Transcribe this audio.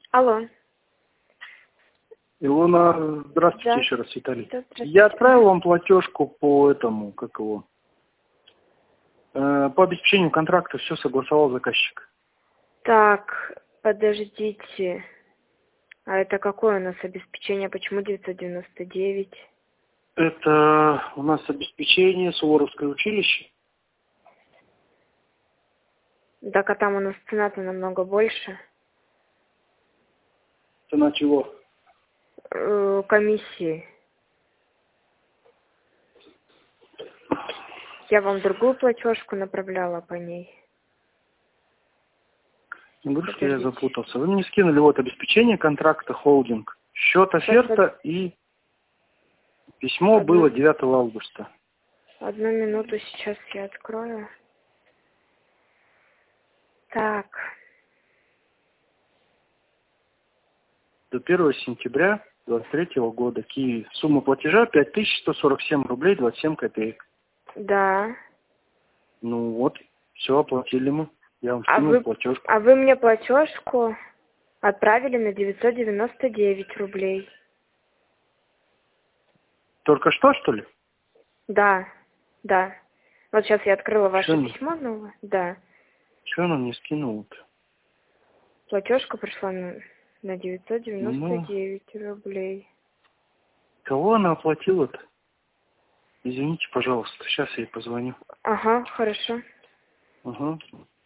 Алло. Илона, здравствуйте Да. еще раз, Виталий. Здравствуйте. Я отправил вам платежку по этому, по обеспечению контракта, все согласовал заказчик. Так, подождите. А это какое у нас обеспечение? Почему 999? Это у нас обеспечение Суворовское училище. Так, а там у нас цена-то намного больше. Цена чего? Комиссии. Я вам другую платежку направляла по ней. Не говорю, что я запутался. Вы мне скинули вот обеспечение контракта, холдинг, счет, оферта и письмо было 9 августа. Одну минуту, сейчас я открою. Так. До 1 сентября 2023 года. Киев. Сумма платежа 5147 рублей 27 копеек. Да. Ну вот, все, оплатили мы. Я вам скинул платежку. А вы мне платежку отправили на 999 рублей. Только что ли? Да, да. Вот сейчас я открыла ваше Чё письмо новое. Да. Что она мне скинула-то? Платежка пришла на 999 рублей. Кого она оплатила-то? Извините, пожалуйста, сейчас я ей позвоню. Ага, хорошо. Ага.